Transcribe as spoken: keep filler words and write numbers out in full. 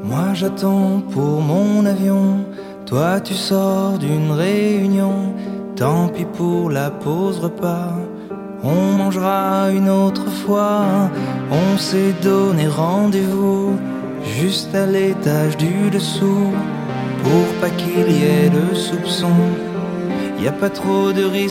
Moi j'attends pour mon avion, toi tu sors d'une réunion. Tant pis pour la pause repas, on mangera une autre fois. On s'est donné rendez-vous juste à l'étage du dessous, pour pas qu'il y ait de soupçons. Y a pas trop de risques.